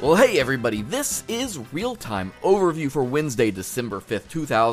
Well, hey everybody, this is Real-Time Overview for Wednesday, December 5th,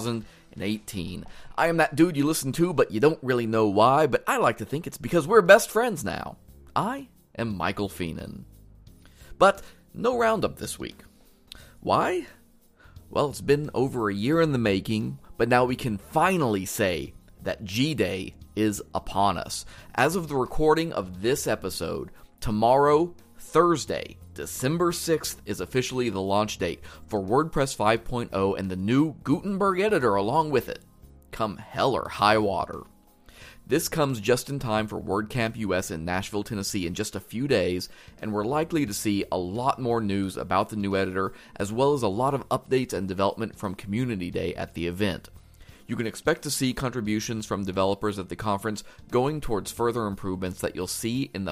2018. I am that dude you listen to, but you don't really know why, but I like to think it's because we're best friends now. I am Michael Feenan. But no roundup this week. Why? Well, it's been over a year in the making, but now we can finally say that G-Day is upon us. As of the recording of this episode, tomorrow, Thursday, December 6th is officially the launch date for WordPress 5.0 and the new Gutenberg editor along with it. Come hell or high water. This comes just in time for WordCamp US in Nashville, Tennessee in just a few days, and we're likely to see a lot more news about the new editor, as well as a lot of updates and development from Community Day at the event. You can expect to see contributions from developers at the conference going towards further improvements that you'll see in the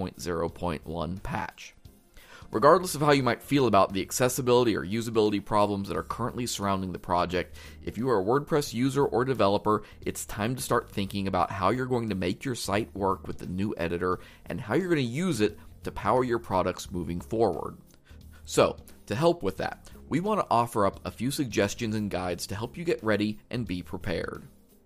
5.0.1 patch. Regardless of how you might feel about the accessibility or usability problems that are currently surrounding the project, if you are a WordPress user or developer, it's time to start thinking about how you're going to make your site work with the new editor and how you're going to use it to power your products moving forward. So, to help with that, we want to offer up a few suggestions and guides to help you get ready and be prepared.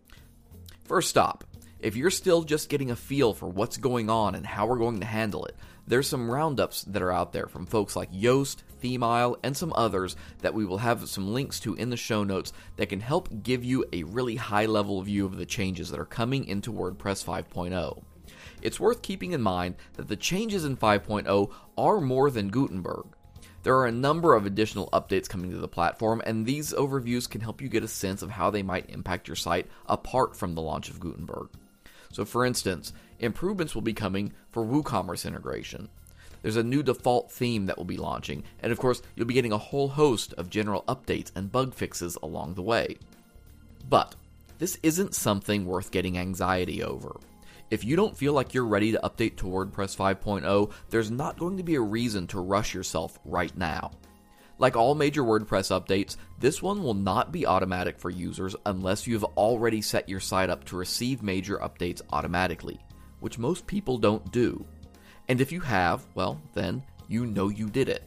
First stop, if you're still just getting a feel for what's going on and how we're going to handle it, there's some roundups that are out there from folks like Yoast, ThemeIsle, and some others that we will have some links to in the show notes that can help give you a really high-level view of the changes that are coming into WordPress 5.0. It's worth keeping in mind that the changes in 5.0 are more than Gutenberg. There are a number of additional updates coming to the platform, and these overviews can help you get a sense of how they might impact your site apart from the launch of Gutenberg. So for instance, improvements will be coming for WooCommerce integration. There's a new default theme that will be launching, and of course, you'll be getting a whole host of general updates and bug fixes along the way. But this isn't something worth getting anxiety over. If you don't feel like you're ready to update to WordPress 5.0, there's not going to be a reason to rush yourself right now. Like all major WordPress updates, this one will not be automatic for users unless you have already set your site up to receive major updates automatically, which most people don't do. And if you have, well, then you know you did it.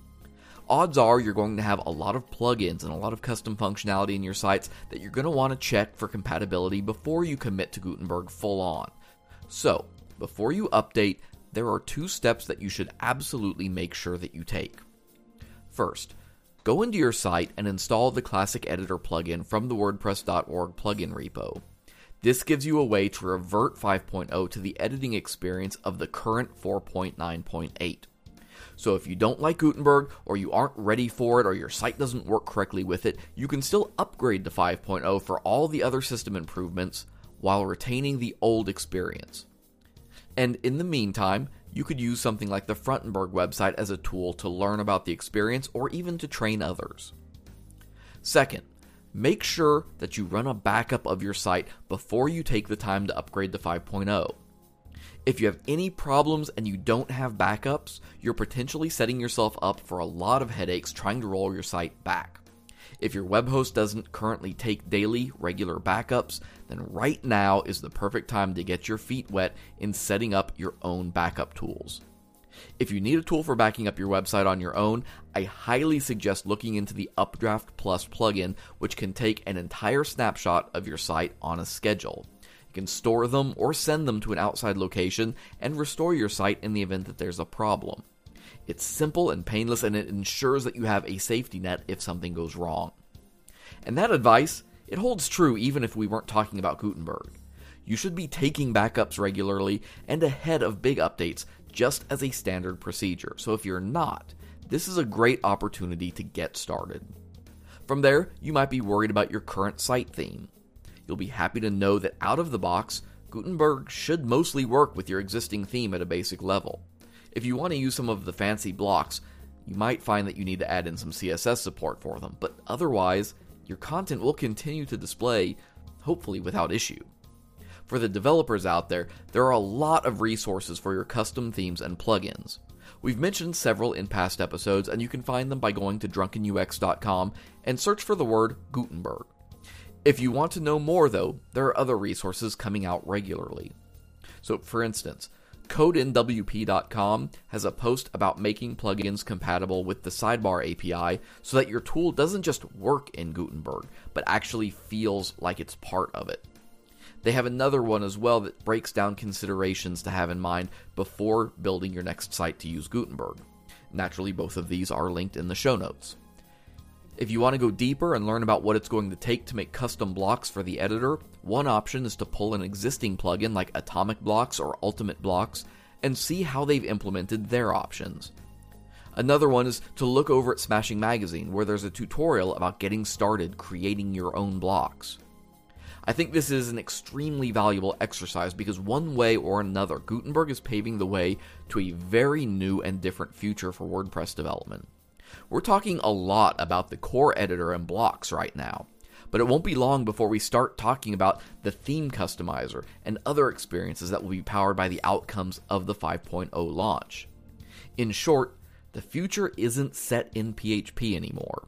Odds are you're going to have a lot of plugins and a lot of custom functionality in your sites that you're going to want to check for compatibility before you commit to Gutenberg full on. So, before you update, there are two steps that you should absolutely make sure that you take. First, go into your site and install the Classic Editor plugin from the WordPress.org plugin repo. This gives you a way to revert 5.0 to the editing experience of the current 4.9.8. So if you don't like Gutenberg, or you aren't ready for it, or your site doesn't work correctly with it, you can still upgrade to 5.0 for all the other system improvements while retaining the old experience. And in the meantime, you could use something like the Fruntenberg website as a tool to learn about the experience or even to train others. Second, make sure that you run a backup of your site before you take the time to upgrade to 5.0. If you have any problems and you don't have backups, you're potentially setting yourself up for a lot of headaches trying to roll your site back. If your web host doesn't currently take daily, regular backups, then right now is the perfect time to get your feet wet in setting up your own backup tools. If you need a tool for backing up your website on your own, I highly suggest looking into the Updraft Plus plugin, which can take an entire snapshot of your site on a schedule. You can store them or send them to an outside location and restore your site in the event that there's a problem. It's simple and painless, and it ensures that you have a safety net if something goes wrong. And that advice, it holds true even if we weren't talking about Gutenberg. You should be taking backups regularly and ahead of big updates just as a standard procedure. So if you're not, this is a great opportunity to get started. From there, you might be worried about your current site theme. You'll be happy to know that out of the box, Gutenberg should mostly work with your existing theme at a basic level. If you want to use some of the fancy blocks, you might find that you need to add in some CSS support for them, but otherwise, your content will continue to display, hopefully without issue. For the developers out there, there are a lot of resources for your custom themes and plugins. We've mentioned several in past episodes, and you can find them by going to drunkenux.com and search for the word Gutenberg. If you want to know more, though, there are other resources coming out regularly. So, for instance, CodeInWP.com has a post about making plugins compatible with the Sidebar API so that your tool doesn't just work in Gutenberg, but actually feels like it's part of it. They have another one as well that breaks down considerations to have in mind before building your next site to use Gutenberg. Naturally, both of these are linked in the show notes. If you want to go deeper and learn about what it's going to take to make custom blocks for the editor, one option is to pull an existing plugin like Atomic Blocks or Ultimate Blocks and see how they've implemented their options. Another one is to look over at Smashing Magazine, where there's a tutorial about getting started creating your own blocks. I think this is an extremely valuable exercise because one way or another, Gutenberg is paving the way to a very new and different future for WordPress development. We're talking a lot about the core editor and blocks right now, but it won't be long before we start talking about the theme customizer and other experiences that will be powered by the outcomes of the 5.0 launch. In short, the future isn't set in PHP anymore.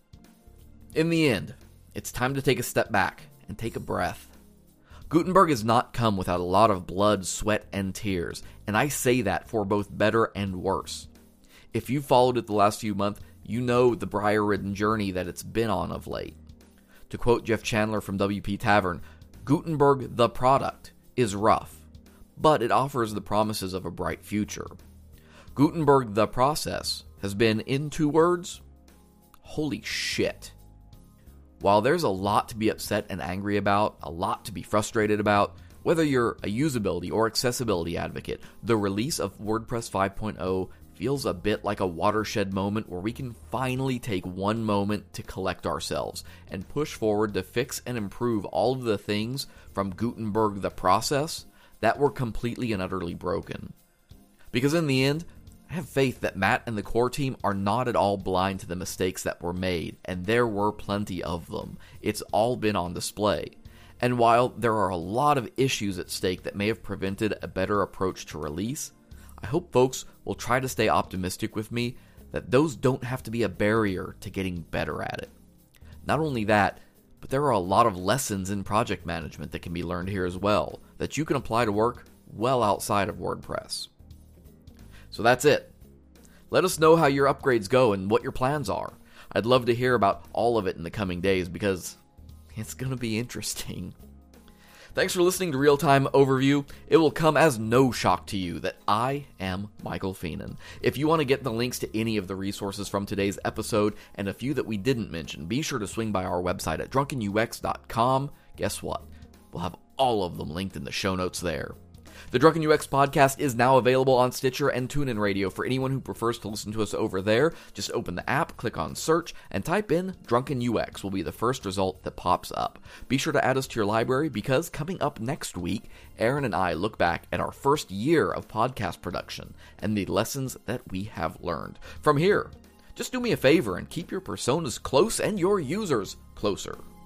In the end, it's time to take a step back and take a breath. Gutenberg has not come without a lot of blood, sweat, and tears, and I say that for both better and worse. If you've followed it the last few months, you know the briar-ridden journey that it's been on of late. To quote Jeff Chandler from WP Tavern, Gutenberg, the product, is rough, but it offers the promises of a bright future. Gutenberg, the process, has been, in 2 words, holy shit. While there's a lot to be upset and angry about, a lot to be frustrated about, whether you're a usability or accessibility advocate, the release of WordPress 5.0 feels a bit like a watershed moment where we can finally take one moment to collect ourselves and push forward to fix and improve all of the things from Gutenberg the process that were completely and utterly broken. Because in the end, I have faith that Matt and the core team are not at all blind to the mistakes that were made, and there were plenty of them. It's all been on display. And while there are a lot of issues at stake that may have prevented a better approach to release, I hope folks will try to stay optimistic with me that those don't have to be a barrier to getting better at it. Not only that, but there are a lot of lessons in project management that can be learned here as well, that you can apply to work well outside of WordPress. So that's it. Let us know how your upgrades go and what your plans are. I'd love to hear about all of it in the coming days because it's going to be interesting. Thanks for listening to Real Time Overview. It will come as no shock to you that I am Michael Feenan. If you want to get the links to any of the resources from today's episode and a few that we didn't mention, be sure to swing by our website at drunkenux.com. Guess what? We'll have all of them linked in the show notes there. The Drunken UX podcast is now available on Stitcher and TuneIn Radio. For anyone who prefers to listen to us over there, just open the app, click on search, and type in Drunken UX will be the first result that pops up. Be sure to add us to your library because coming up next week, Aaron and I look back at our first year of podcast production and the lessons that we have learned. From here, just do me a favor and keep your personas close and your users closer.